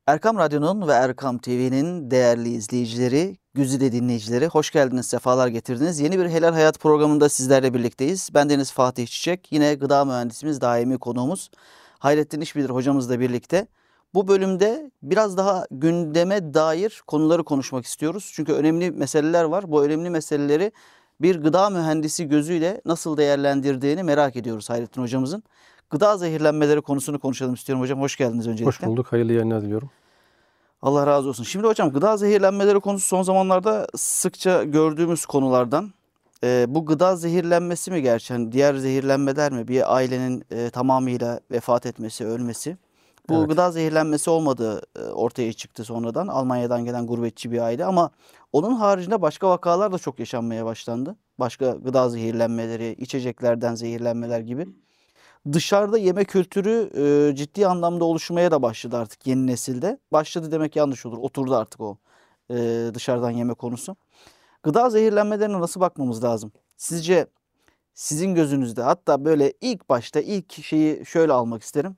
Erkam Radyo'nun ve Erkam TV'nin değerli izleyicileri, güzide dinleyicileri, hoş geldiniz, sefalar getirdiniz. Yeni bir Helal Hayat programında sizlerle birlikteyiz. Bendeniz Fatih Çiçek, yine gıda mühendisimiz, daimi konuğumuz Hayrettin İşbilir hocamızla birlikte. Bu bölümde biraz daha gündeme dair konuları konuşmak istiyoruz. Çünkü önemli meseleler var. Bu önemli meseleleri bir gıda mühendisi gözüyle nasıl değerlendirdiğini merak ediyoruz Hayrettin hocamızın. Gıda zehirlenmeleri konusunu konuşalım istiyorum hocam. Hoş geldiniz öncelikle. Hoş bulduk. Hayırlı yayınlar diliyorum. Allah razı olsun. Şimdi hocam gıda zehirlenmeleri konusu son zamanlarda sıkça gördüğümüz konulardan. Bu gıda zehirlenmesi mi gerçi? Hani diğer zehirlenmeler mi? Bir ailenin tamamıyla vefat etmesi, ölmesi. Bu Evet. gıda zehirlenmesi olmadığı ortaya çıktı sonradan. Almanya'dan gelen gurbetçi bir aile ama onun haricinde başka vakalar da çok yaşanmaya başlandı. Başka gıda zehirlenmeleri, içeceklerden zehirlenmeler gibi. Dışarıda yeme kültürü ciddi anlamda oluşmaya da başladı artık yeni nesilde. Başladı demek yanlış olur. Oturdu artık o dışarıdan yeme konusu. Gıda zehirlenmelerine nasıl bakmamız lazım? Sizce sizin gözünüzde, hatta böyle ilk başta ilk şeyi şöyle almak isterim.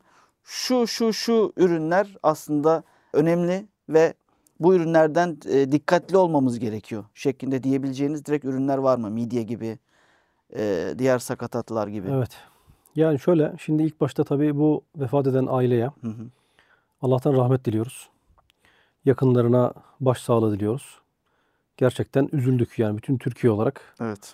Şu ürünler aslında önemli ve bu ürünlerden dikkatli olmamız gerekiyor şeklinde diyebileceğiniz direkt ürünler var mı? Midye gibi, diğer sakatatlar gibi. Evet. Yani şöyle, şimdi ilk başta tabii bu vefat eden aileye Hı hı. Allah'tan rahmet diliyoruz. Yakınlarına başsağlığı diliyoruz. Gerçekten üzüldük yani bütün Türkiye olarak. Evet.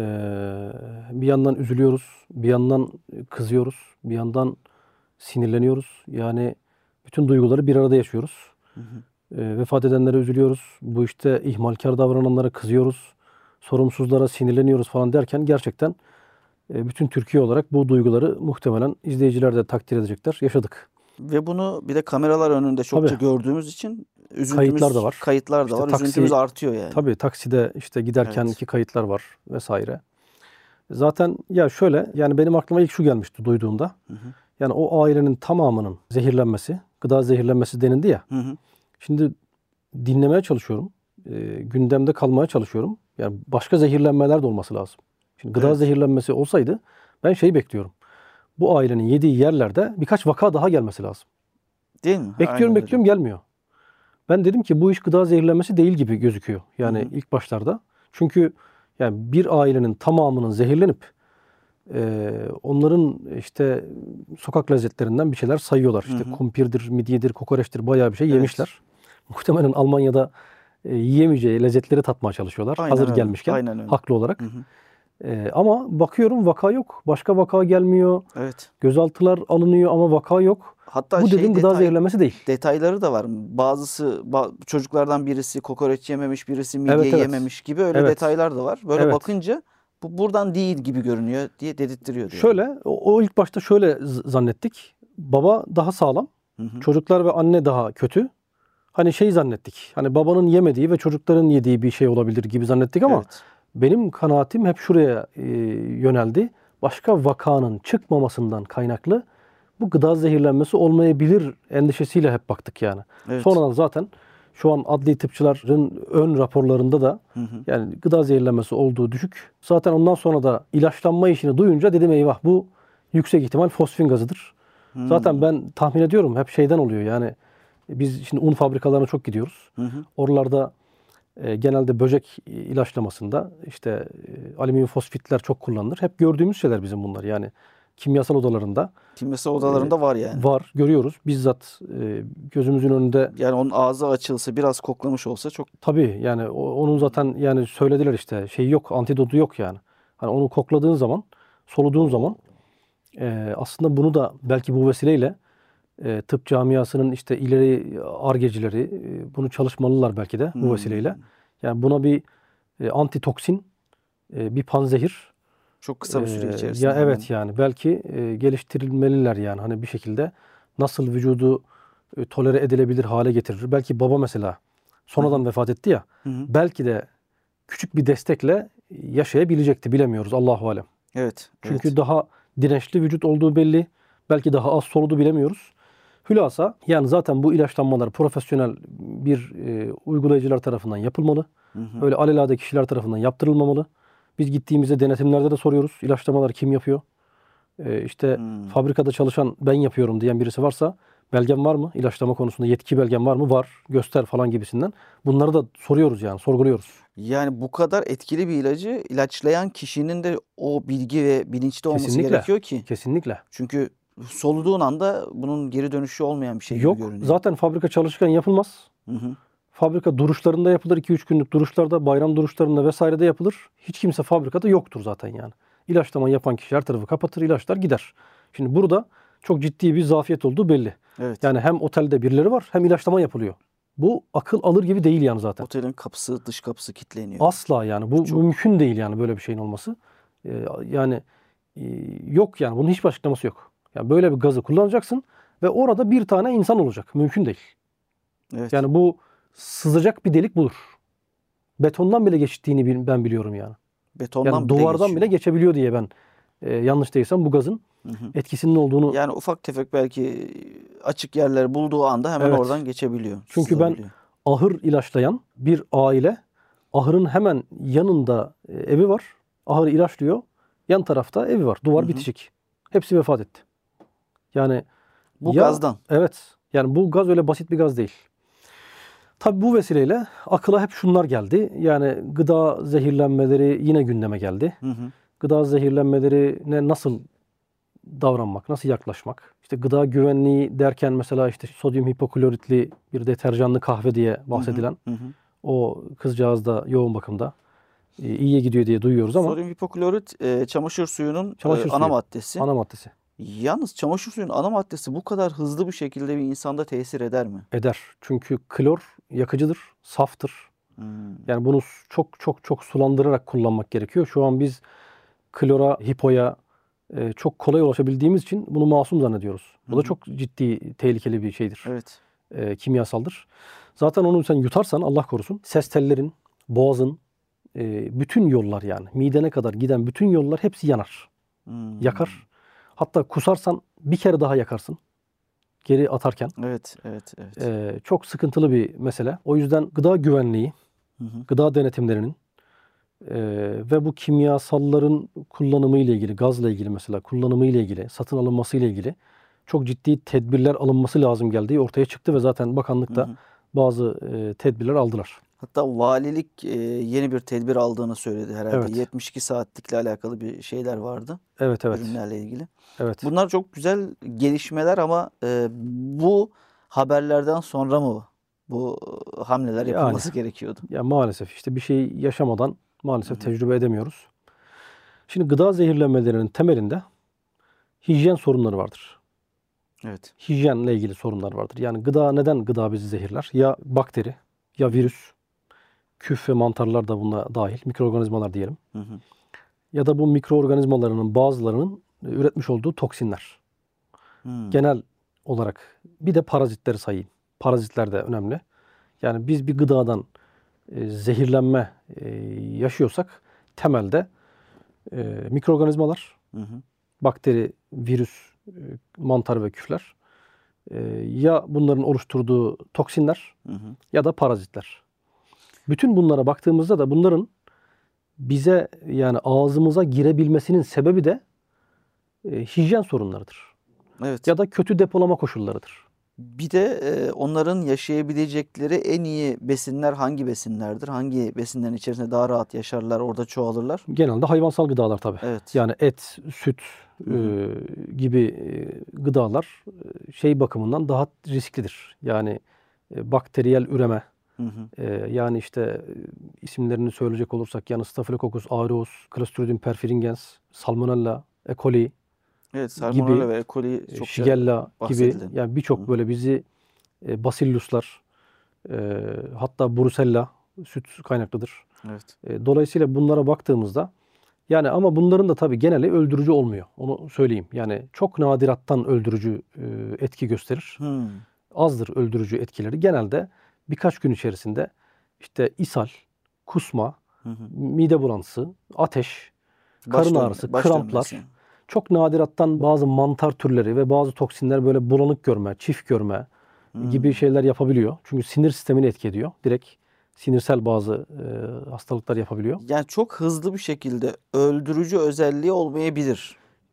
Bir yandan üzülüyoruz, bir yandan kızıyoruz, bir yandan sinirleniyoruz. Yani bütün duyguları bir arada yaşıyoruz. Hı hı. Vefat edenlere üzülüyoruz. Bu işte ihmalkar davrananlara kızıyoruz. Sorumsuzlara sinirleniyoruz falan derken gerçekten bütün Türkiye olarak bu duyguları muhtemelen izleyiciler de takdir edecekler. Yaşadık. Ve bunu bir de kameralar önünde çokça Tabii gördüğümüz için üzüntümüz, kayıtlar da var. kayıtlar da İşte var. Üzüntümüz artıyor yani. tabii takside işte giderken Evet. ki kayıtlar var vesaire. Zaten ya şöyle yani benim aklıma ilk şu gelmişti duyduğumda. Hı hı. Yani o ailenin tamamının zehirlenmesi, gıda zehirlenmesi denildi ya. Hı hı. Şimdi dinlemeye çalışıyorum. Gündemde kalmaya çalışıyorum. Yani başka zehirlenmeler de olması lazım. Şimdi gıda Evet. zehirlenmesi olsaydı ben şeyi bekliyorum. Bu ailenin yediği yerlerde birkaç vaka daha gelmesi lazım. Değil mi? Bekliyorum Aynen öyle. gelmiyor. Ben dedim ki bu iş gıda zehirlenmesi değil gibi gözüküyor. Yani Hı hı. ilk başlarda. Çünkü yani bir ailenin tamamının zehirlenip onların işte sokak lezzetlerinden bir şeyler sayıyorlar. Hı İşte hı. kumpirdir, midyedir, kokoreçtir bayağı bir şey Evet. yemişler. Muhtemelen Almanya'da yiyemeyeceği lezzetleri tatmaya çalışıyorlar. Aynen Hazır öyle. gelmişken Aynen öyle. haklı olarak. Hı hı. Ama bakıyorum vaka yok. Başka vaka gelmiyor. Evet. Gözaltılar alınıyor ama vaka yok. Hatta Bu dedim gıda zehirlenmesi değil. detayları da var. Bazısı çocuklardan birisi kokoreç yememiş, birisi midye Evet, evet. yememiş gibi öyle Evet. detaylar da var. Böyle Evet. bakınca bu buradan değil gibi görünüyor diye dedirttiriyor yani. Şöyle o ilk başta şöyle zannettik. Baba daha sağlam. Hı hı. Çocuklar ve anne daha kötü. Hani şey zannettik. Hani babanın yemediği ve çocukların yediği bir şey olabilir gibi zannettik ama Evet. benim kanaatim hep şuraya yöneldi. Başka vakanın çıkmamasından kaynaklı bu gıda zehirlenmesi olmayabilir endişesiyle hep baktık yani. Evet. Sonradan zaten şu an adli tıpçıların ön raporlarında da Hı hı. yani gıda zehirlenmesi olduğu düşük. Zaten ondan sonra da ilaçlanma işini duyunca dedim eyvah bu yüksek ihtimal fosfin gazıdır. Hmm. Zaten ben tahmin ediyorum hep şeyden oluyor yani biz şimdi un fabrikalarına çok gidiyoruz. Hı hı. Oralarda genelde böcek ilaçlamasında işte alüminyum fosfitler çok kullanılır. Hep gördüğümüz şeyler bizim bunlar. Yani kimyasal odalarında Kimyasal odalarında var yani. var, görüyoruz. Bizzat gözümüzün önünde. Yani onun ağzı açılsa, biraz koklamış olsa çok... Tabii yani onun zaten yani söylediler işte şey yok, antidotu yok yani. Hani onu kokladığın zaman, soluduğun zaman aslında bunu da belki bu vesileyle tıp camiasının işte ileri argecileri bunu çalışmalılar belki de bu vesileyle. Yani buna bir antitoksin, bir panzehir. Çok kısa bir süre içerisinde. Ya hemen. evet yani belki geliştirilmeliler yani hani bir şekilde nasıl vücudu tolere edilebilir hale getirir. Belki baba mesela sonradan vefat etti ya. Hı hı. Belki de küçük bir destekle yaşayabilecekti bilemiyoruz Allahu alem. Evet. Çünkü Evet. daha dirençli vücut olduğu belli. Belki daha az soludu bilemiyoruz. Hülasa yani zaten bu ilaçlanmalar profesyonel bir uygulayıcılar tarafından yapılmalı. Hı hı. Öyle alelade kişiler tarafından yaptırılmamalı. Biz gittiğimizde denetimlerde de soruyoruz. İlaçlamalar kim yapıyor? İşte fabrikada çalışan ben yapıyorum diyen birisi varsa belgen var mı? İlaçlama konusunda yetki belgen var mı? Var. Göster falan gibisinden. Bunları da soruyoruz yani, sorguluyoruz. Yani bu kadar etkili bir ilacı ilaçlayan kişinin de o bilgi ve bilinçli olması Kesinlikle. gerekiyor ki. Kesinlikle. Çünkü soluduğun anda bunun geri dönüşü olmayan bir şey gibi Yok. görünüyor. Zaten fabrika çalışırken yapılmaz. Hı hı. Fabrika duruşlarında yapılır. 2-3 günlük duruşlarda, bayram duruşlarında vesairede yapılır. Hiç kimse fabrikada yoktur zaten yani. İlaçlama yapan kişi her tarafı kapatır, ilaçlar gider. Şimdi burada çok ciddi bir zafiyet olduğu belli. Evet. Yani hem otelde birileri var hem ilaçlama yapılıyor. Bu akıl alır gibi değil yani zaten. Otelin kapısı, dış kapısı kilitleniyor. Asla yani. Bu Çok. mümkün değil yani böyle bir şeyin olması. Yani yok yani. Bunun hiçbir açıklaması yok. Yani böyle bir gazı kullanacaksın ve orada bir tane insan olacak. Mümkün değil. Evet. Yani bu sızacak bir delik budur. Betondan bile geçtiğini ben biliyorum yani. Betondan Yani bile duvardan geçiyor. bile geçebiliyor diye ben yanlış değilsem bu gazın Hı hı. etkisinin olduğunu. Yani ufak tefek belki açık yerleri bulduğu anda hemen Evet. oradan geçebiliyor. Çünkü ben sızabiliyor. ahır ilaçlayan bir aile, ahırın hemen yanında evi var. Ahırı ilaçlıyor. Yan tarafta evi var. Duvar Hı hı. bitişik. Hepsi vefat etti. Yani Bu ya gazdan. evet. Yani bu gaz öyle basit bir gaz değil. Tabii bu vesileyle akıla hep şunlar geldi. Yani gıda zehirlenmeleri yine gündeme geldi. Hı hı. Gıda zehirlenmelerine nasıl davranmak, nasıl yaklaşmak? İşte gıda güvenliği derken mesela işte sodyum hipokloritli bir deterjanlı kahve diye bahsedilen Hı hı. o kızcağız da yoğun bakımda iyiye gidiyor diye duyuyoruz ama Sodyum hipoklorit çamaşır suyunun çamaşır ana suyu maddesi. ana maddesi Yalnız çamaşır suyunun ana maddesi bu kadar hızlı bir şekilde bir insanda tesir eder mi? eder. Çünkü klor yakıcıdır, saftır. Hmm. Yani bunu çok çok çok sulandırarak kullanmak gerekiyor. Şu an biz klora, hipoya çok kolay ulaşabildiğimiz için bunu masum zannediyoruz. Bu da çok ciddi, tehlikeli bir şeydir. Evet. Kimyasaldır. Zaten onu sen yutarsan Allah korusun ses tellerin, boğazın, bütün yollar yani midene kadar giden bütün yollar hepsi yanar. Hmm. Yakar. Hatta kusarsan bir kere daha yakarsın. Geri atarken. Evet, evet, evet. Çok sıkıntılı bir mesele. O yüzden gıda güvenliği, Hı hı. gıda denetimlerinin ve bu kimyasalların kullanımı ile ilgili, gazla ilgili mesela kullanımı ile ilgili, satın alınması ile ilgili çok ciddi tedbirler alınması lazım geldiği ortaya çıktı ve zaten bakanlık Hı da hı. bazı tedbirler aldılar. Hatta valilik yeni bir tedbir aldığını söyledi herhalde. Evet. 72 saatlikle alakalı bir şeyler vardı. Evet, evet. Ürünlerle ilgili. Evet. Bunlar çok güzel gelişmeler ama bu haberlerden sonra mı bu hamleler Yani yapılması gerekiyordu? ya maalesef işte bir şey yaşamadan Hı maalesef hı. tecrübe edemiyoruz. Şimdi gıda zehirlenmelerinin temelinde hijyen sorunları vardır. Evet. Hijyenle ilgili sorunlar vardır. Yani neden gıda bizi zehirler? Ya bakteri, ya virüs, küf ve mantarlar da buna dahil, mikroorganizmalar diyelim. Hı hı. Ya da bu mikroorganizmalarının bazılarının üretmiş olduğu toksinler. Hmm. Genel olarak bir de parazitleri sayayım. Parazitler de önemli. Yani biz bir gıdadan zehirlenme yaşıyorsak temelde mikroorganizmalar, Hı hı. bakteri, virüs, mantar ve küfler ya bunların oluşturduğu toksinler Hı hı. ya da parazitler. Bütün bunlara baktığımızda da bunların bize yani ağzımıza girebilmesinin sebebi de hijyen sorunlarıdır. Evet. Ya da kötü depolama koşullarıdır. Bir de onların yaşayabilecekleri en iyi besinler hangi besinlerdir? Hangi besinlerin içerisinde daha rahat yaşarlar, orada çoğalırlar? Genelde hayvansal gıdalar tabii. Evet. Yani et, süt Hı hı. gibi gıdalar şey bakımından daha risklidir. Yani bakteriyel üreme, Hı hı. yani işte isimlerini söyleyecek olursak yani Staphylococcus aureus, Clostridium perfringens, Salmonella, E. coli Evet, Salmonella gibi, ve E. coli çokça Shigella gibi bahsedilen. yani Hı birçok hı. böyle bizi Bacilluslar, hatta Brucella süt kaynaklıdır. Evet. Dolayısıyla bunlara baktığımızda yani ama bunların da tabii geneli öldürücü olmuyor. Onu söyleyeyim. Yani çok nadirattan öldürücü etki gösterir. Hmm. Azdır öldürücü etkileri. Genelde birkaç gün içerisinde işte ishal, kusma, Hı hı. mide bulantısı, ateş, karın ağrısı, Baş dönmesi. kramplar, çok nadirattan bazı mantar türleri ve bazı toksinler böyle bulanık görme, çift görme gibi Hmm. şeyler yapabiliyor. Çünkü sinir sistemini etki ediyor. Direkt sinirsel bazı hastalıklar yapabiliyor. Yani çok hızlı bir şekilde öldürücü özelliği olmayabilir.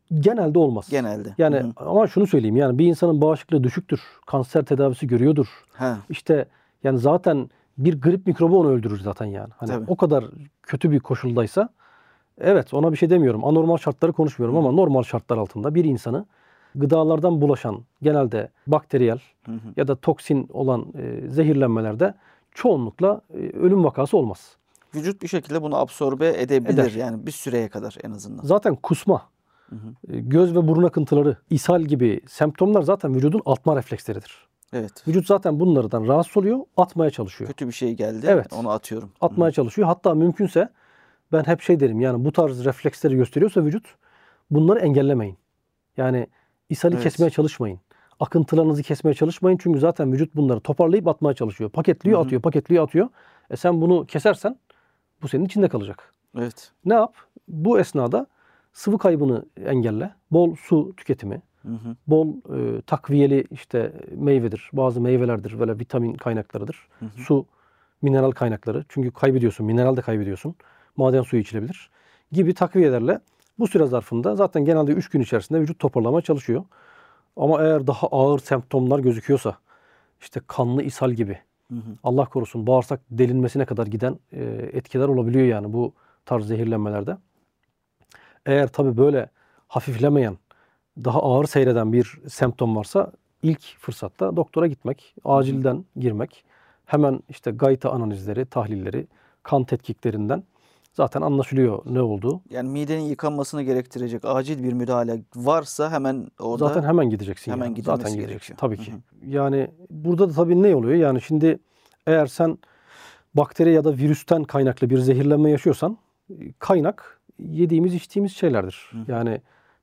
Genelde olmaz. Genelde. Yani Hı hı. ama şunu söyleyeyim, yani bir insanın bağışıklığı düşüktür. Kanser tedavisi görüyordur. Ha, İşte yani zaten bir grip mikrobu onu öldürür zaten yani. Hani tabii. o kadar kötü bir koşuldaysa evet, ona bir şey demiyorum. Anormal şartları konuşmuyorum Hı hı. ama normal şartlar altında bir insanı gıdalardan bulaşan genelde bakteriyel Hı hı. ya da toksin olan zehirlenmelerde çoğunlukla ölüm vakası olmaz. Vücut bir şekilde bunu absorbe edebilir. Eder. Yani bir süreye kadar en azından. Zaten kusma, Hı hı. göz ve burun akıntıları, ishal gibi semptomlar zaten vücudun atma refleksleridir. Evet. Vücut zaten bunlardan rahatsız oluyor, atmaya çalışıyor. Kötü bir şey geldi. Evet, Onu atıyorum. Hı hı. atmaya çalışıyor. Hatta mümkünse ben hep şey derim, yani bu tarz refleksleri gösteriyorsa vücut, bunları engellemeyin. Yani ishali kesmeye Evet. çalışmayın. Akıntılarınızı kesmeye çalışmayın. Çünkü zaten vücut bunları toparlayıp atmaya çalışıyor. Hı Paketliyor, hı. atıyor, paketliyor, atıyor. Sen bunu kesersen bu senin içinde kalacak. Evet. Ne yap? Bu esnada sıvı kaybını engelle. Bol su tüketimi, Hı hı. bol takviyeli işte meyvedir. Bazı meyvelerdir, böyle vitamin kaynaklarıdır. Hı hı. Su, mineral kaynakları. Çünkü kaybediyorsun, mineral de kaybediyorsun. Maden suyu içilebilir. Gibi takviyelerle bu süre zarfında zaten genelde 3 gün içerisinde vücut toparlamaya çalışıyor. Ama eğer daha ağır semptomlar gözüküyorsa, işte kanlı ishal gibi, Hı hı. Allah korusun bağırsak delinmesine kadar giden etkiler olabiliyor yani bu tarz zehirlenmelerde. Eğer tabii böyle hafiflemeyen, daha ağır seyreden bir semptom varsa ilk fırsatta doktora gitmek, Hı hı. acilden girmek, hemen işte gayta analizleri, tahlilleri, kan tetkiklerinden zaten anlaşılıyor ne olduğu. Yani midenin yıkanmasını gerektirecek acil bir müdahale varsa hemen Zaten orada hemen gideceksin hemen yani. Zaten gidilmesi gideceksin gerekiyor. tabii Hı ki. hı. Yani burada da tabii ne oluyor? Yani şimdi eğer sen bakteri ya da virüsten kaynaklı bir zehirlenme yaşıyorsan kaynak yediğimiz içtiğimiz şeylerdir. Hı hı. Yani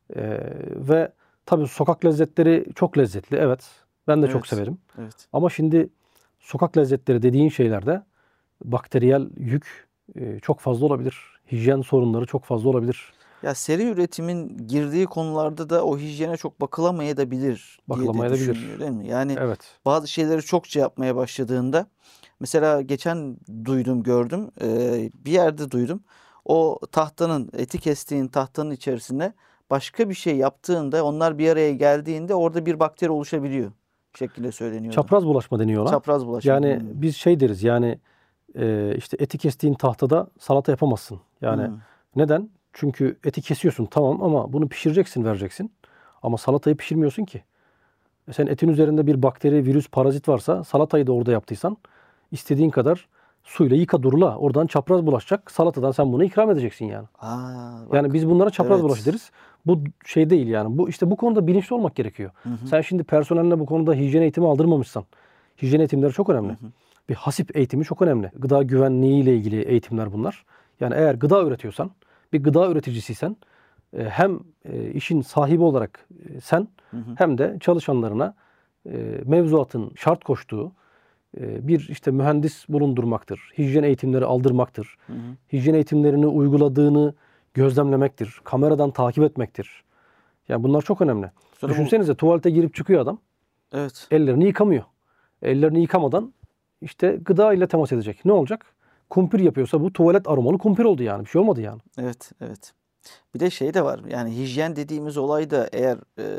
ve tabii sokak lezzetleri çok lezzetli. Evet. Ben de çok Evet. severim. Evet. Ama şimdi sokak lezzetleri dediğin şeylerde bakteriyel yük çok fazla olabilir. Hijyen sorunları çok fazla olabilir. Ya seri üretimin girdiği konularda da o hijyene çok bakılamayabilir diye de Bakılamayabilir. düşünülüyor değil mi? Yani Evet. bazı şeyleri çokça yapmaya başladığında mesela geçen duydum gördüm bir yerde duydum. O tahtanın eti kestiğin tahtanın içerisine başka bir şey yaptığında onlar bir araya geldiğinde orada bir bakteri oluşabiliyor şeklinde söyleniyordu. Çapraz bulaşma deniyor ona. Çapraz bulaşma. Yani biz şey deriz yani işte eti kestiğin tahtada salata yapamazsın. Yani Hmm. neden? Çünkü eti kesiyorsun tamam ama bunu pişireceksin, vereceksin. Ama salatayı pişirmiyorsun ki. Sen etin üzerinde bir bakteri, virüs, parazit varsa salatayı da orada yaptıysan istediğin kadar suyla yıka durula. Oradan çapraz bulaşacak. Salatadan sen bunu ikram edeceksin yani. Aa, Yani bak. biz bunlara çapraz bulaşı Evet. deriz. Bu şey değil yani. Bu işte bu konuda bilinçli olmak gerekiyor. Hı hı. Sen şimdi personeline bu konuda hijyen eğitimi aldırmamışsan, hijyen eğitimleri çok Hı önemli. hı. Bir hasip eğitimi çok önemli. Gıda güvenliği ile ilgili eğitimler bunlar. Yani eğer gıda üretiyorsan, bir gıda üreticisiysen hem işin sahibi olarak sen Hı hı. hem de çalışanlarına mevzuatın şart koştuğu bir işte mühendis bulundurmaktır. Hijyen eğitimleri aldırmaktır. Hı hı. Hijyen eğitimlerini uyguladığını gözlemlemektir. Kameradan takip etmektir. Yani bunlar çok önemli. Sonra bu Düşünsenize tuvalete girip çıkıyor adam. evet. Ellerini yıkamıyor. Ellerini yıkamadan işte gıda ile temas edecek. Ne olacak? Kumpir yapıyorsa bu tuvalet aromalı kumpir oldu yani. Bir şey olmadı yani. Evet, evet. Bir de şey de var. Yani hijyen dediğimiz olay da eğer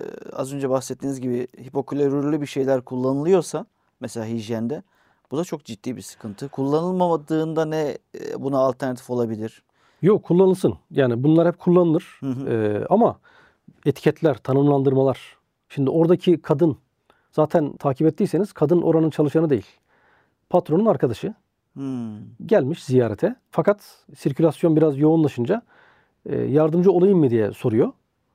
az önce bahsettiğiniz gibi hipoklorürlü bir şeyler kullanılıyorsa mesela hijyende bu da çok ciddi bir sıkıntı. Kullanılmadığında ne buna alternatif olabilir? Yok, kullanılsın. Yani bunlar hep kullanılır. Hı hı. Ama etiketler, tanımlandırmalar. Şimdi oradaki kadın zaten takip ettiyseniz kadın oranın çalışanı değil. Patronun arkadaşı Hmm. gelmiş ziyarete. Fakat sirkülasyon biraz yoğunlaşınca yardımcı olayım mı diye soruyor.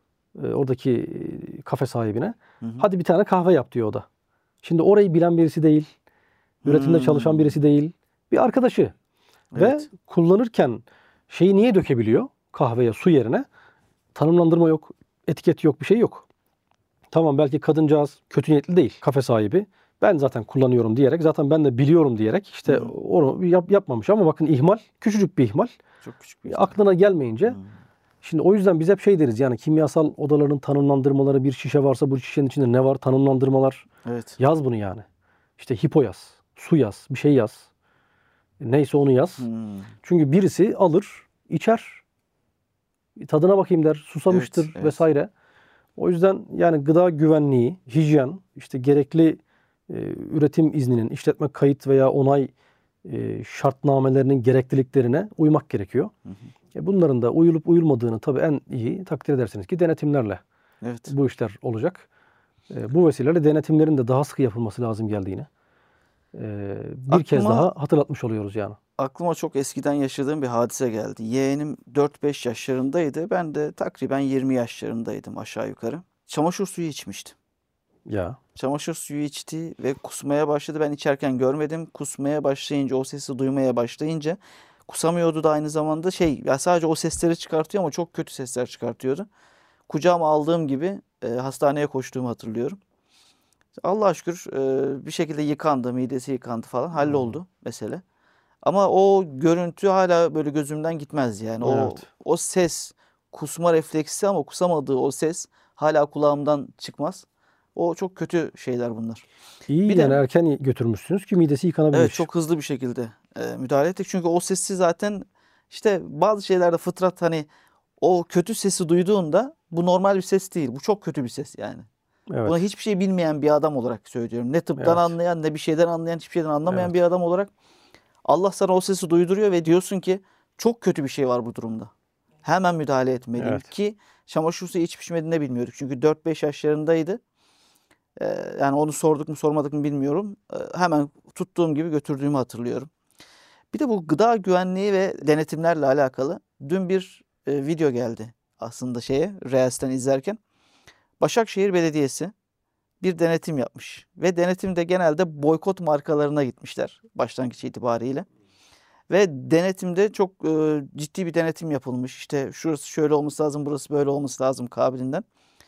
Oradaki kafe sahibine. Hı hı. Hadi bir tane kahve yap diyor o da. Şimdi orayı bilen birisi değil. Üretimde çalışan Hmm. birisi değil. Bir arkadaşı. Ve Evet. kullanırken şeyi niye dökebiliyor? Kahveye su yerine. Tanımlandırma yok. Etiket yok. Bir şey yok. Tamam, belki kadıncağız kötü niyetli değil. Kafe sahibi. Ben zaten kullanıyorum diyerek, zaten ben de biliyorum diyerek Hı işte hı. onu yapmamış ama bakın ihmal, küçücük bir ihmal. Çok küçük bir ihtimal. Aklına gelmeyince Hmm. şimdi o yüzden biz hep şey deriz yani kimyasal odaların tanımlandırmaları, bir şişe varsa bu şişenin içinde ne var tanımlandırmalar. Evet. Yaz bunu yani. İşte hipo yaz, su yaz, bir şey yaz. Neyse onu yaz. Hmm. Çünkü birisi alır, içer. Tadına bakayım der, susamıştır Evet. vesaire. O yüzden yani gıda güvenliği, hijyen, işte gerekli üretim izninin, işletme kayıt veya onay şartnamelerinin gerekliliklerine uymak gerekiyor. Hı hı. Bunların da uyulup uyulmadığını tabii en iyi takdir edersiniz ki denetimlerle Evet. bu işler olacak. Bu vesileyle denetimlerin de daha sıkı yapılması lazım geldiğini bir kez Aklıma daha hatırlatmış oluyoruz yani. aklıma çok eskiden yaşadığım bir hadise geldi. Yeğenim 4-5 yaşlarındaydı. Ben de takriben 20 yaşlarındaydım aşağı yukarı. Çamaşır suyu içmişti. Ya Çamaşır suyu içti ve kusmaya başladı. Ben içerken görmedim. Kusmaya başlayınca, o sesi duymaya başlayınca, kusamıyordu da aynı zamanda ya sadece o sesleri çıkartıyor ama çok kötü sesler çıkartıyordu. Kucağıma aldığım gibi hastaneye koştuğumu hatırlıyorum. Allah'a şükür bir şekilde yıkandı, midesi yıkandı falan. Halloldu mesele. Ama o görüntü hala böyle gözümden gitmez yani. evet. O ses, kusma refleksi ama kusamadığı o ses hala kulağımdan çıkmaz. O çok kötü şeyler bunlar. İyi Bir de yani erken götürmüşsünüz ki midesi evet, yıkanabilmiş. çok hızlı bir şekilde müdahale ettik. Çünkü o sesi zaten işte bazı şeylerde fıtrat, hani o kötü sesi duyduğunda bu normal bir ses değil. Bu çok kötü bir ses yani. Evet. Buna hiçbir şey bilmeyen bir adam olarak söylüyorum. Ne tıptan Evet. anlayan, ne bir şeyden anlayan, hiçbir şeyden anlamayan Evet. bir adam olarak Allah sana o sesi duyduruyor ve diyorsun ki çok kötü bir şey var bu durumda. Hemen müdahale etmeliyim Evet. ki çamaşır suyu içip içmediğini de bilmiyorduk. Çünkü 4-5 yaşlarındaydı. Yani onu sorduk mu sormadık mı bilmiyorum. Hemen tuttuğum gibi götürdüğümü hatırlıyorum. Bir de bu gıda güvenliği ve denetimlerle alakalı dün bir video geldi aslında Reels'ten izlerken. Başakşehir Belediyesi bir denetim yapmış ve denetimde genelde boykot markalarına gitmişler başlangıç itibariyle. Ve denetimde çok ciddi bir denetim yapılmış. İşte şurası şöyle olması lazım, burası böyle olması lazım kabilinden.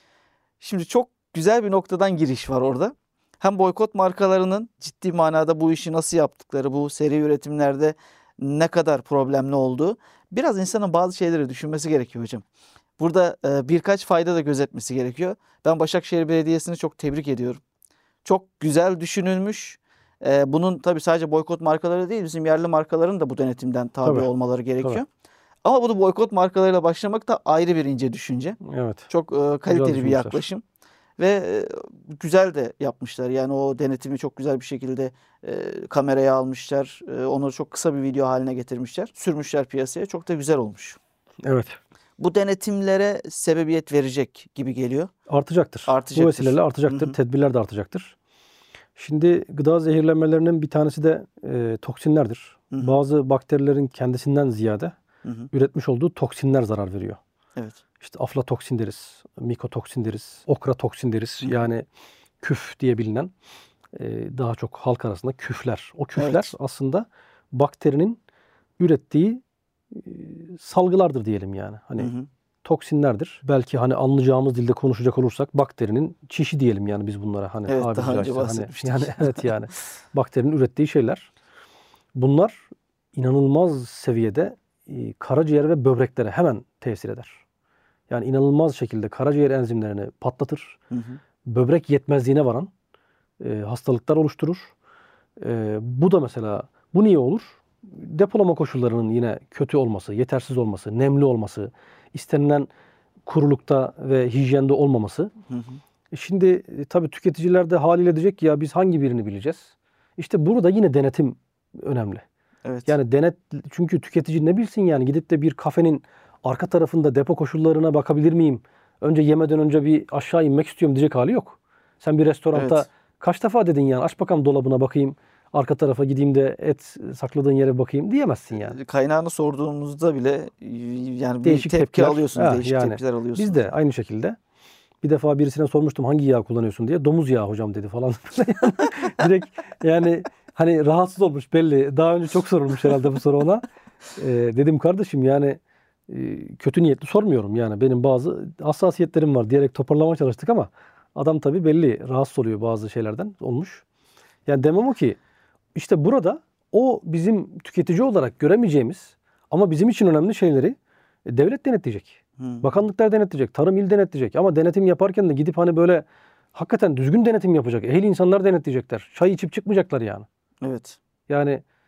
Şimdi çok güzel bir noktadan giriş var orada. Hem boykot markalarının ciddi manada bu işi nasıl yaptıkları, bu seri üretimlerde ne kadar problemli olduğu, biraz insanın bazı şeyleri düşünmesi gerekiyor hocam. Burada birkaç fayda da gözetmesi gerekiyor. Ben Başakşehir Belediyesi'ni çok tebrik ediyorum. Çok güzel düşünülmüş. Bunun tabii sadece boykot markaları değil, bizim yerli markaların da bu denetimden tabi Tabii. olmaları Tabii. gerekiyor. Ama bunu boykot markalarıyla başlamak da ayrı bir ince düşünce. Evet. Çok Güzel kaliteli bir düşünmüşler. yaklaşım ve güzel de yapmışlar. Yani o denetimi çok güzel bir şekilde kameraya almışlar. Onu çok kısa bir video haline getirmişler. Sürmüşler piyasaya. Çok da güzel olmuş. Evet. Bu denetimlere sebebiyet verecek gibi geliyor. Artacaktır. Bu Artacaktır. vesileyle Hı artacaktır. hı. Tedbirler de artacaktır. Şimdi gıda zehirlenmelerinin bir tanesi de toksinlerdir. Hı hı. Bazı bakterilerin kendisinden ziyade Hı hı. üretmiş olduğu toksinler zarar veriyor. Evet. İşte aflatoksin deriz, mikotoksin deriz, okratoksin deriz. Hı hı. Yani küf diye bilinen daha çok halk arasında küfler. O küfler Evet. aslında bakterinin ürettiği salgılardır diyelim yani. Hani Hı hı. toksinlerdir. Belki hani anlayacağımız dilde konuşacak olursak bakterinin çişi diyelim yani biz bunlara hani Evet, tabiri daha önce caizse hani bahsetmiştik. yani evet yani bakterinin ürettiği şeyler. Bunlar inanılmaz seviyede karaciğer ve böbreklere hemen tesir eder. Yani inanılmaz şekilde karaciğer enzimlerini patlatır. Hı hı. Böbrek yetmezliğine varan hastalıklar oluşturur. Bu da mesela bu niye olur? Depolama koşullarının yine kötü olması, yetersiz olması, nemli olması, istenilen kurulukta ve hijyende olmaması. Hı hı. Şimdi tabii tüketiciler de haliyle diyecek ki ya biz hangi birini bileceğiz? İşte burada yine denetim önemli. Evet. Yani çünkü tüketici ne bilsin yani gidip de bir kafenin arka tarafında depo koşullarına bakabilir miyim? Önce yemeden önce bir aşağı inmek istiyorum diyecek hali yok. Sen bir restoranda Evet. kaç defa dedin yani aç bakalım dolabına bakayım. Arka tarafa gideyim de et sakladığın yere bakayım diyemezsin yani. Kaynağını sorduğumuzda bile yani bir Değişik tepki tepkiler. alıyorsunuz. Değişik Yani tepkiler biz alıyorsunuz. de aynı şekilde bir defa birisine sormuştum hangi yağ kullanıyorsun diye. Domuz yağı hocam dedi falan. Direkt yani hani rahatsız olmuş belli. Daha önce çok sorulmuş herhalde bu soru ona. Dedim kardeşim yani kötü niyetli sormuyorum yani. Benim bazı hassasiyetlerim var diyerek toparlamaya çalıştık ama adam tabii belli rahatsız oluyor bazı şeylerden olmuş. Yani demem o ki işte burada o bizim tüketici olarak göremeyeceğimiz ama bizim için önemli şeyleri devlet denetleyecek. Hı. Bakanlıklar denetleyecek, tarım il denetleyecek ama denetim yaparken de gidip hani böyle hakikaten düzgün denetim yapacak. Ehil insanlar denetleyecekler. Çay içip çıkmayacaklar yani. Evet. Yani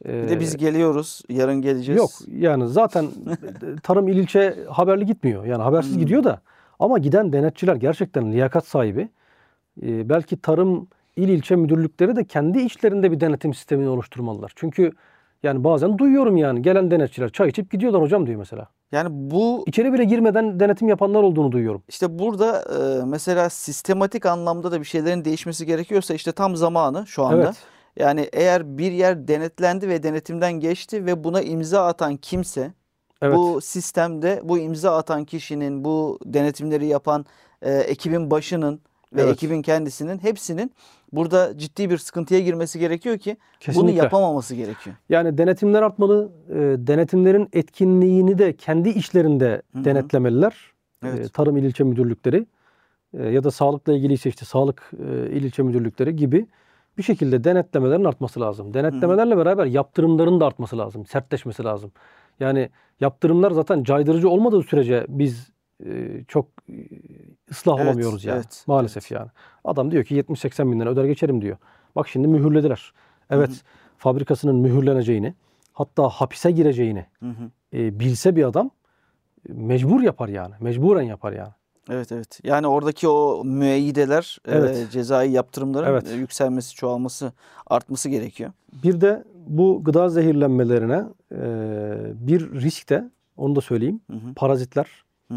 Bir de biz geliyoruz, yarın geleceğiz. Yok yani zaten tarım il ilçe haberli gitmiyor. Yani habersiz gidiyor da. Ama giden denetçiler gerçekten liyakat sahibi. Belki tarım il ilçe müdürlükleri de kendi içlerinde bir denetim sistemini oluşturmalılar. Çünkü yani bazen duyuyorum yani gelen denetçiler çay içip gidiyorlar hocam diyor mesela. Yani bu İçeri bile girmeden denetim yapanlar olduğunu duyuyorum. işte burada mesela sistematik anlamda da bir şeylerin değişmesi gerekiyorsa işte tam zamanı şu anda. Evet. Yani eğer bir yer denetlendi ve denetimden geçti ve buna imza atan kimse, Evet. bu sistemde bu imza atan kişinin, bu denetimleri yapan ekibin başının ve Evet. ekibin kendisinin hepsinin burada ciddi bir sıkıntıya girmesi gerekiyor ki bunu Kesinlikle. yapamaması gerekiyor. Yani denetimler artmalı. Denetimlerin etkinliğini de kendi içlerinde denetlemeliler. Evet. Tarım il ilçe müdürlükleri ya da sağlıkla ilgili ise işte sağlık il ilçe müdürlükleri gibi bir şekilde denetlemelerin artması lazım. Denetlemelerle beraber yaptırımların da artması lazım. Sertleşmesi lazım. Yani yaptırımlar zaten caydırıcı olmadığı sürece biz çok ıslah Evet, olamıyoruz yani. evet, Maalesef yani. Adam diyor ki 70-80 bin lira öder geçerim diyor. Bak şimdi mühürlediler. Evet, fabrikasının mühürleneceğini, hatta hapise gireceğini bilse bir adam mecbur yapar yani. Mecburen yapar yani. Evet, evet. Yani oradaki o müeyyideler, Evet. cezai yaptırımların Evet. yükselmesi, çoğalması, artması gerekiyor. Bir de bu gıda zehirlenmelerine bir risk de onu da söyleyeyim. Parazitler.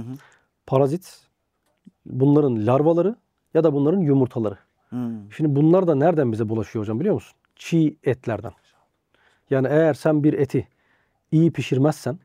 Parazit bunların larvaları ya da bunların yumurtaları. Şimdi bunlar da nereden bize bulaşıyor hocam biliyor musun? Çiğ etlerden. Yani eğer sen bir eti iyi pişirmezsen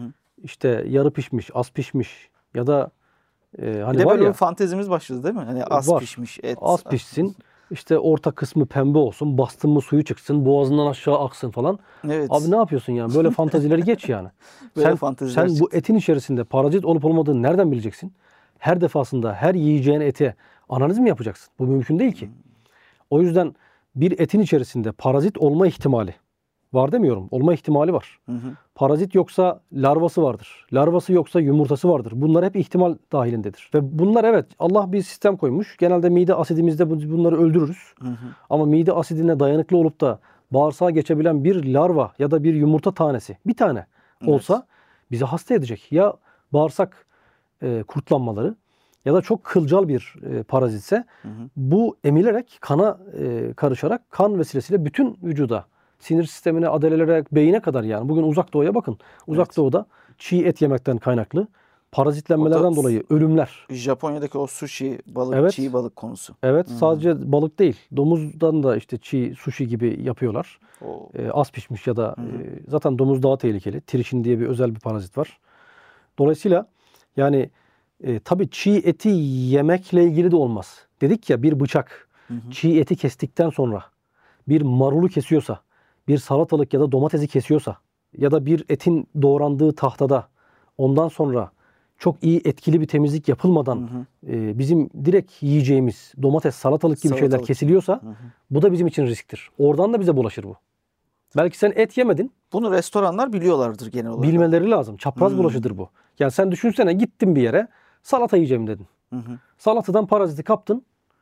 işte yarı pişmiş, az pişmiş ya da hani Bir de var böyle ya bir fantezimiz başladı değil mi? Hani az var. pişmiş et. Az pişsin. İşte orta kısmı pembe olsun. Bastın mı suyu çıksın. Boğazından aşağı aksın falan. Evet. Abi ne yapıyorsun yani? Böyle fantazileri geç yani. Böyle fanteziler sen bu çıktı. etin içerisinde parazit olup olmadığını nereden bileceksin? Her defasında her yiyeceğin ete analiz mi yapacaksın? Bu mümkün değil ki. O yüzden bir etin içerisinde parazit olma ihtimali var demiyorum. Olma ihtimali var. Parazit yoksa larvası vardır. Larvası yoksa yumurtası vardır. Bunlar hep ihtimal dahilindedir. Ve bunlar evet Allah bir sistem koymuş. Genelde mide asidimizde bunları öldürürüz. Ama mide asidine dayanıklı olup da bağırsağa geçebilen bir larva ya da bir yumurta tanesi bir tane olsa bizi hasta edecek. Ya bağırsak kurtlanmaları ya da çok kılcal bir parazitse bu emilerek kana karışarak kan vesilesiyle bütün vücuda, sinir sistemine, adalelere, beyine kadar yani. Bugün Uzak Doğu'ya bakın. Uzak Doğu'da çiğ et yemekten kaynaklı parazitlenmelerden dolayı ölümler. Japonya'daki o sushi, balık, Evet. çiğ balık konusu. Evet, sadece balık değil. Domuzdan da işte çiğ sushi gibi yapıyorlar. Az pişmiş ya da zaten domuz daha tehlikeli. Trişin diye bir özel bir parazit var. Dolayısıyla yani tabii çiğ eti yemekle ilgili de olmaz. Dedik ya bir bıçak çiğ eti kestikten sonra bir marulu kesiyorsa, bir salatalık ya da domatesi kesiyorsa ya da bir etin doğrandığı tahtada ondan sonra çok iyi etkili bir temizlik yapılmadan bizim direkt yiyeceğimiz domates, salatalık gibi şeyler kesiliyorsa bu da bizim için risktir. Oradan da bize bulaşır bu. Belki sen et yemedin. Bunu restoranlar biliyorlardır genel olarak. Bilmeleri lazım. Çapraz bulaşıdır bu. Yani sen düşünsene gittin bir yere salata yiyeceğim dedin. Salatadan paraziti kaptın.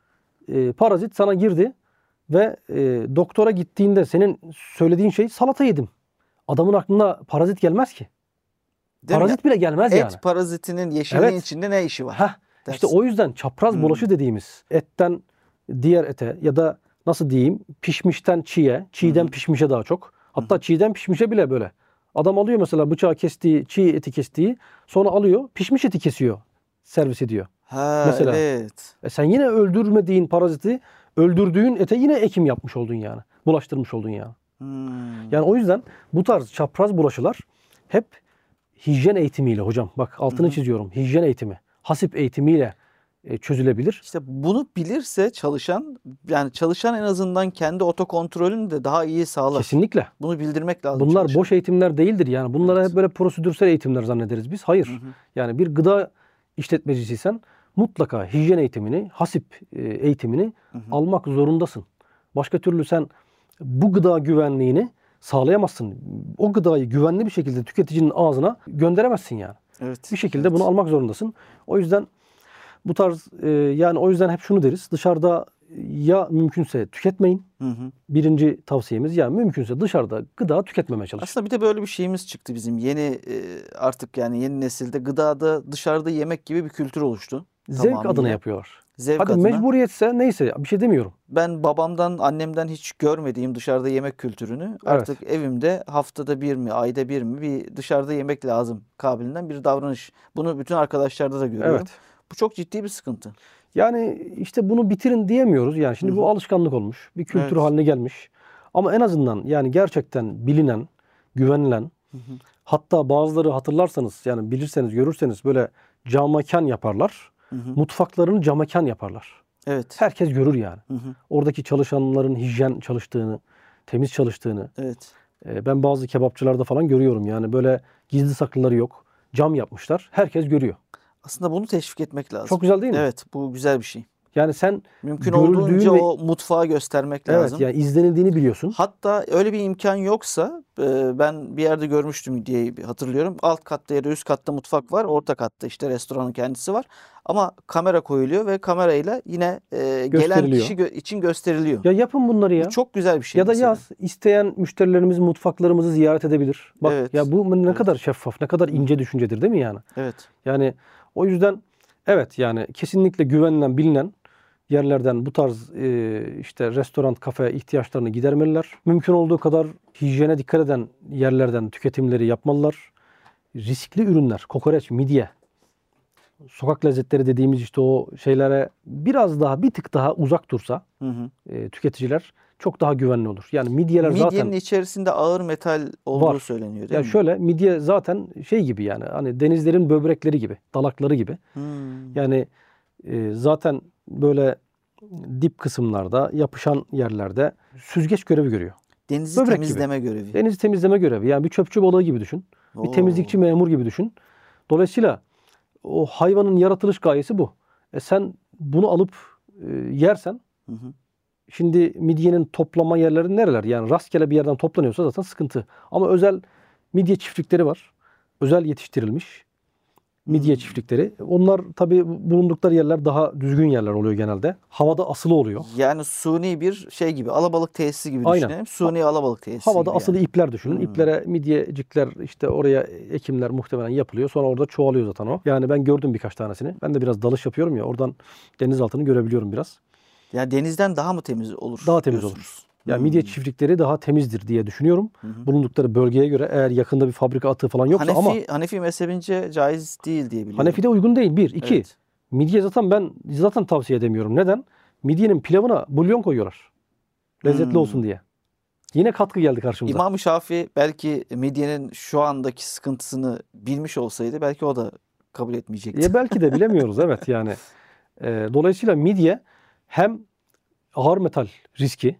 Parazit sana girdi ve doktora gittiğinde senin söylediğin şey salata yedim. Adamın aklına parazit gelmez ki. Değil mi? Parazit bile gelmez Et yani. parazitinin yeşilliğin içinde ne işi var? İşte o yüzden çapraz bulaşı dediğimiz etten diğer ete ya da nasıl diyeyim pişmişten çiğe, çiğden pişmişe daha çok. Hatta çiğden pişmişe bile böyle. Adam alıyor mesela bıçağı kestiği, çiğ eti kestiği sonra alıyor pişmiş eti kesiyor. Servis ediyor. Mesela. Evet. Sen yine öldürmediğin paraziti öldürdüğün ete yine ekim yapmış oldun yani. Bulaştırmış oldun yani. Yani o yüzden bu tarz çapraz bulaşılar hep hijyen eğitimiyle hocam. Bak altını çiziyorum. Hijyen eğitimi. Hasip eğitimiyle çözülebilir. İşte bunu bilirse çalışan, yani çalışan en azından kendi otokontrolünü de daha iyi sağlar. Kesinlikle. Bunu bildirmek lazım. Bunlar çalışana. boş eğitimler değildir yani. Bunlara hep böyle prosedürsel eğitimler zannederiz biz. Hayır. Yani bir gıda işletmecisiysen mutlaka hijyen eğitimini, hasip eğitimini almak zorundasın. Başka türlü sen bu gıda güvenliğini sağlayamazsın. O gıdayı güvenli bir şekilde tüketicinin ağzına gönderemezsin yani. Evet. Bir şekilde bunu almak zorundasın. O yüzden bu tarz yani o yüzden hep şunu deriz. Dışarıda ya mümkünse tüketmeyin. Hı hı. Birinci tavsiyemiz ya mümkünse dışarıda gıda tüketmemeye çalışın. Aslında bir de böyle bir şeyimiz çıktı bizim yeni artık yani yeni nesilde gıdada dışarıda yemek gibi bir kültür oluştu. Zevk adına Tamamıyla. yapıyorlar. Zevk Hadi adına. mecburiyetse neyse bir şey demiyorum. Ben babamdan, annemden hiç görmediğim dışarıda yemek kültürünü Evet. artık evimde haftada bir mi, ayda bir mi bir dışarıda yemek lazım kabiliğinden bir davranış. Bunu bütün arkadaşlarda da görüyorum. Evet. Bu çok ciddi bir sıkıntı. Yani işte bunu bitirin diyemiyoruz. Yani şimdi Hı bu hı. alışkanlık olmuş. Bir kültür Evet. haline gelmiş. Ama en azından yani gerçekten bilinen, güvenilen, Hı hı. hatta bazıları hatırlarsanız yani bilirseniz görürseniz böyle camekan yaparlar. Hı hı. Mutfaklarını camekan yaparlar. Evet. Herkes görür yani. Hı hı. Oradaki çalışanların hijyen çalıştığını, temiz çalıştığını. Evet. Ben bazı kebapçılarda falan görüyorum yani böyle gizli saklıları yok. Cam yapmışlar. Herkes görüyor. Aslında bunu teşvik etmek lazım. Çok güzel değil mi? Evet, bu güzel bir şey. Yani sen Mümkün görüldüğün olduğunca ve o mutfağı göstermek evet lazım. yani izlenildiğini biliyorsun. Hatta öyle bir imkan yoksa ben bir yerde görmüştüm diye hatırlıyorum. Alt katta ya da üst katta mutfak var. Orta katta işte restoranın kendisi var. Ama kamera koyuluyor ve kamerayla yine gelen Gösteriliyor. kişi için gösteriliyor. Ya yapın bunları Bu ya. çok güzel bir şey Ya da mesela. yaz isteyen müşterilerimiz mutfaklarımızı ziyaret edebilir. Bak Evet. ya bu ne Evet. kadar şeffaf, ne kadar ince düşüncedir değil mi yani? Evet. Yani o yüzden evet yani kesinlikle güvenilen, bilinen yerlerden bu tarz işte restoran, kafe ihtiyaçlarını gidermeliler. Mümkün olduğu kadar hijyene dikkat eden yerlerden tüketimleri yapmalılar. Riskli ürünler, kokoreç, midye, sokak lezzetleri dediğimiz işte o şeylere biraz daha bir tık daha uzak dursa Hı hı. tüketiciler çok daha güvenli olur. Yani midyeler Midyenin zaten içerisinde ağır metal olduğu var. söyleniyor değil Yani mi? şöyle midye zaten şey gibi yani hani denizlerin böbrekleri gibi, dalakları gibi. Hmm. Yani zaten böyle dip kısımlarda, yapışan yerlerde süzgeç görevi görüyor. Denizi Böbrek gibi. temizleme görevi. Denizi temizleme görevi. Yani bir çöpçü balığı gibi düşün. Bir Oo. temizlikçi memur gibi düşün. Dolayısıyla o hayvanın yaratılış gayesi bu. Sen bunu alıp yersen Hı hı. şimdi midyenin toplama yerleri nereler? Yani rastgele bir yerden toplanıyorsa zaten sıkıntı. Ama özel midye çiftlikleri var. Özel yetiştirilmiş midye çiftlikleri. Onlar tabii bulundukları yerler daha düzgün yerler oluyor genelde. Havada asılı oluyor. Yani suni bir şey gibi, alabalık tesisi gibi Aynen. düşünelim. Suni alabalık tesisi Havada gibi asılı yani. ipler düşünün. İplere midyecikler işte oraya ekimler muhtemelen yapılıyor. Sonra orada çoğalıyor zaten o. Yani ben gördüm birkaç tanesini. Ben de biraz dalış yapıyorum ya oradan denizaltını görebiliyorum biraz. Yani denizden daha mı temiz olur Daha temiz olur. diyorsunuz? Yani midye çiftlikleri daha temizdir diye düşünüyorum. Bulundukları bölgeye göre eğer yakında bir fabrika atığı falan yoksa ama Hanefi mezhebince caiz değil diye biliyorum. Hanefi'de uygun değil. Bir. İki. Evet. Midye zaten ben tavsiye edemiyorum. Neden? Midyenin pilavına bulyon koyuyorlar. Lezzetli olsun diye. Yine katkı geldi karşımıza. İmam-ı Şafii belki midyenin şu andaki sıkıntısını bilmiş olsaydı belki o da kabul etmeyecekti. Belki de bilemiyoruz evet yani. Dolayısıyla midye hem ağır metal riski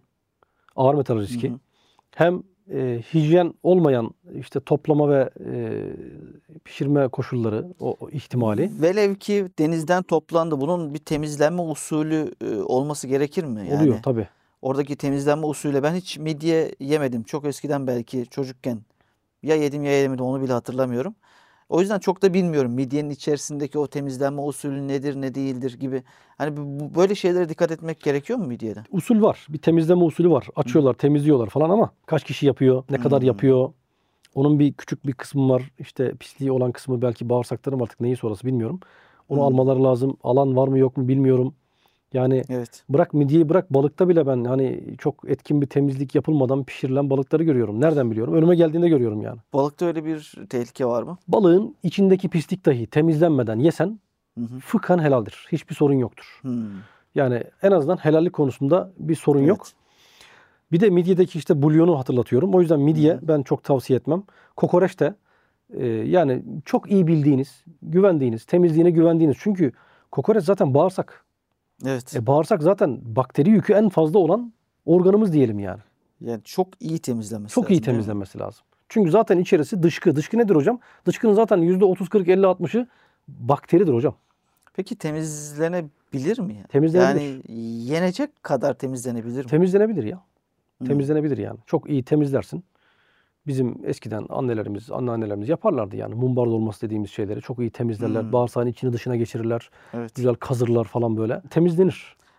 hem hijyen olmayan işte toplama ve pişirme koşulları o ihtimali. Velev ki denizden toplandı. Bunun bir temizlenme usulü olması gerekir mi? Yani Oluyor tabii. oradaki temizlenme usulü ben hiç midye yemedim. Çok eskiden belki çocukken ya yedim ya yemedim onu bile hatırlamıyorum. O yüzden çok da bilmiyorum midyenin içerisindeki o temizlenme usulü nedir ne değildir gibi. Hani böyle şeylere dikkat etmek gerekiyor mu midyede? Usul var. Bir temizleme usulü var. Açıyorlar, temizliyorlar falan ama kaç kişi yapıyor, ne kadar yapıyor? Onun bir küçük bir kısmı var. İşte pisliği olan kısmı belki bağırsakları mı artık neyi sonrası bilmiyorum. Onu almaları lazım. Alan var mı yok mu bilmiyorum. Yani Evet. bırak midyeyi bırak balıkta bile ben hani çok etkin bir temizlik yapılmadan pişirilen balıkları görüyorum. Nereden biliyorum? Önüme geldiğinde görüyorum yani. Balıkta öyle bir tehlike var mı? Balığın içindeki pislik dahi temizlenmeden yesen Hı hı. fıkhan helaldir. Hiçbir sorun yoktur. Hmm. Yani en azından helallik konusunda bir sorun Evet. yok. Bir de midyedeki işte bulyonu hatırlatıyorum. O yüzden midye ben çok tavsiye etmem. Kokoreç de yani çok iyi bildiğiniz, güvendiğiniz, temizliğine güvendiğiniz. Çünkü kokoreç zaten bağırsak. Evet. Bağırsak zaten bakteri yükü en fazla olan organımız diyelim yani. Yani çok iyi temizlenmesi Çok iyi lazım, değil mi? temizlenmesi lazım. Çünkü zaten içerisi dışkı. Dışkı nedir hocam? Dışkının zaten %30, 40, 50, 60'ı bakteridir hocam. Peki temizlenebilir mi? Temizlenebilir. Yani yenecek kadar temizlenebilir mi? Temizlenebilir ya. Temizlenebilir yani. Çok iyi temizlersin. Bizim eskiden anneannelerimiz yaparlardı yani. Mumbar dolması dediğimiz şeyleri çok iyi temizlerler. Bağırsağın içini dışına geçirirler. Evet. Güzel kazırlar falan böyle. Temizlenir.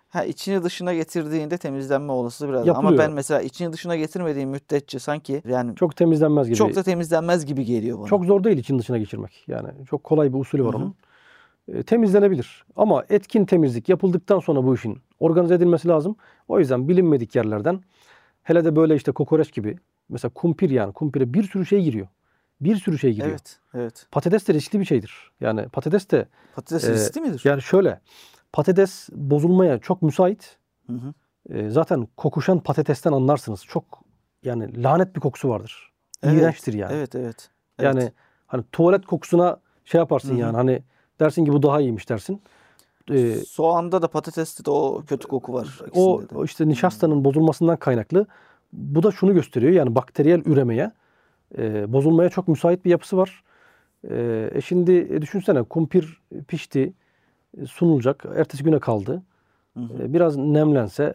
içini dışına getirdiğinde temizlenme olasılığı biraz. Ama Yapılıyor. ben mesela içini dışına getirmediğim müddetçe sanki yani Çok temizlenmez gibi. çok da temizlenmez gibi geliyor bana. Çok zor değil için dışına geçirmek. Yani çok kolay bir usulü var Hı hı. onun. Temizlenebilir. Ama etkin temizlik yapıldıktan sonra bu işin organize edilmesi lazım. O yüzden bilinmedik yerlerden, hele de böyle işte kokoreç gibi, mesela kumpir, yani kumpire bir sürü şey giriyor. Bir sürü şey giriyor. Evet, evet. Patates de riskli bir şeydir. Yani patates de Patates riskli midir? yani şöyle, patates bozulmaya çok müsait. Hı hı. Zaten kokuşan patatesten anlarsınız. Çok, yani lanet bir kokusu vardır. Evet, İğrençtir yani. evet, evet. Yani Evet. hani tuvalet kokusuna şey yaparsın Hı hı. yani, hani dersin ki bu daha iyiymiş dersin. Soğanda da patateste de o kötü koku var O ikisinde de. işte nişastanın bozulmasından kaynaklı. Bu da şunu gösteriyor, yani bakteriyel üremeye, bozulmaya çok müsait bir yapısı var. Şimdi düşünsene, kumpir pişti, sunulacak, ertesi güne kaldı. Hı hı. Biraz nemlense,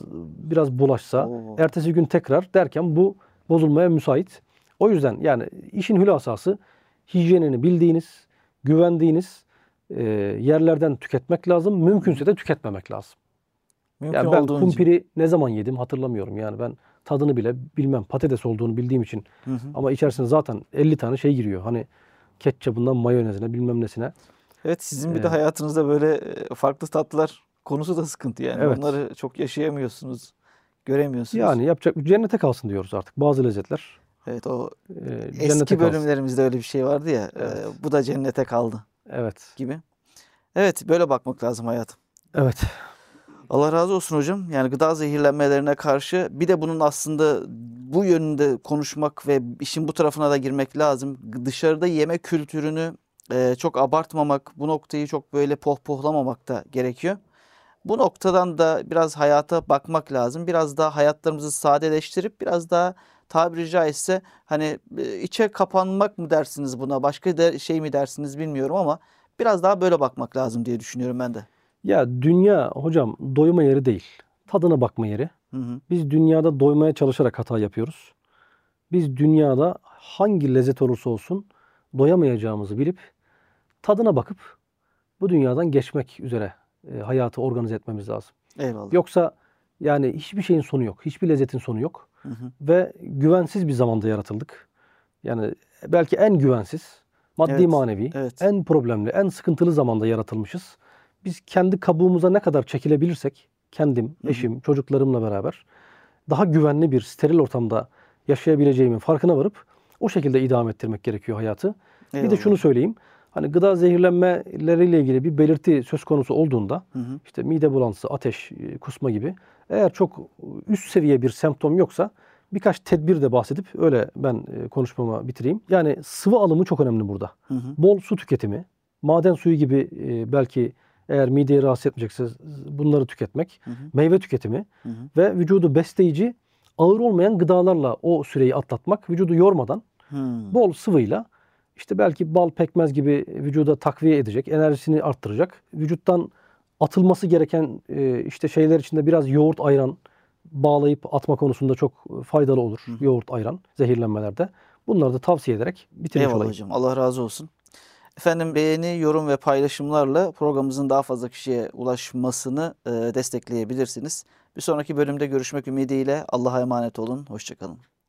biraz bulaşsa, Oo. ertesi gün tekrar derken bu bozulmaya müsait. O yüzden yani işin hülasası, hijyenini bildiğiniz, güvendiğiniz yerlerden tüketmek lazım. Mümkünse de tüketmemek lazım. Mümkün Yani ben olduğunca. kumpiri ne zaman yedim hatırlamıyorum. Yani ben tadını bile bilmem. Patates olduğunu bildiğim için. Hı hı. Ama içerisine zaten 50 tane şey giriyor. Hani ketçabından mayonezine, bilmem nesine. Evet, sizin bir de hayatınızda böyle farklı tatlar konusu da sıkıntı yani. Evet. Onları çok yaşayamıyorsunuz, göremiyorsunuz. Yani yapacak, cennete kalsın diyoruz artık. Bazı lezzetler Evet, o cennete eski kalsın. bölümlerimizde öyle bir şey vardı ya. Evet. Bu da cennete kaldı Evet. gibi. Evet, böyle bakmak lazım hayatım. Evet. Allah razı olsun hocam. Yani gıda zehirlenmelerine karşı bir de bunun aslında bu yönünde konuşmak ve işin bu tarafına da girmek lazım. Dışarıda yeme kültürünü çok abartmamak, bu noktayı çok böyle pohpohlamamak da gerekiyor. Bu noktadan da biraz hayata bakmak lazım. Biraz daha hayatlarımızı sadeleştirip biraz daha, tabiri caizse, hani içe kapanmak mı dersiniz buna, başka da şey mi dersiniz bilmiyorum ama biraz daha böyle bakmak lazım diye düşünüyorum ben de. Ya dünya hocam doyma yeri değil. Tadına bakma yeri. Hı hı. Biz dünyada doymaya çalışarak hata yapıyoruz. Biz dünyada hangi lezzet olursa olsun doyamayacağımızı bilip tadına bakıp bu dünyadan geçmek üzere hayatı organize etmemiz lazım. Eyvallah. Yoksa yani hiçbir şeyin sonu yok. Hiçbir lezzetin sonu yok. Hı hı. Ve güvensiz bir zamanda yaratıldık. Yani belki en güvensiz, maddi Evet, manevi, evet. en problemli, en sıkıntılı zamanda yaratılmışız. Biz kendi kabuğumuza ne kadar çekilebilirsek, kendim, Hı hı. eşim, çocuklarımla beraber daha güvenli bir steril ortamda yaşayabileceğimin farkına varıp o şekilde idame ettirmek gerekiyor hayatı. Bir de Eyvallah. şunu söyleyeyim. Hani gıda zehirlenmeleriyle ilgili bir belirti söz konusu olduğunda, Hı hı. işte mide bulantısı, ateş, kusma gibi, eğer çok üst seviye bir semptom yoksa birkaç tedbir de bahsedip öyle ben konuşmama bitireyim. Yani sıvı alımı çok önemli burada. Hı hı. Bol su tüketimi, maden suyu gibi, belki eğer mideyi rahatsız etmeyecekse bunları tüketmek, Hı hı. meyve tüketimi Hı hı. ve vücudu besleyici, ağır olmayan gıdalarla o süreyi atlatmak, vücudu yormadan Hı. bol sıvıyla, işte belki bal, pekmez gibi vücuda takviye edecek, enerjisini arttıracak, vücuttan atılması gereken işte şeyler içinde biraz yoğurt, ayran bağlayıp atma konusunda çok faydalı olur. Hı hı. Yoğurt, ayran zehirlenmelerde. Bunları da tavsiye ederek bitirmiş Eyvallah olayım. hocam. Allah razı olsun. Efendim, beğeni, yorum ve paylaşımlarla programımızın daha fazla kişiye ulaşmasını destekleyebilirsiniz. Bir sonraki bölümde görüşmek ümidiyle Allah'a emanet olun. Hoşça kalın.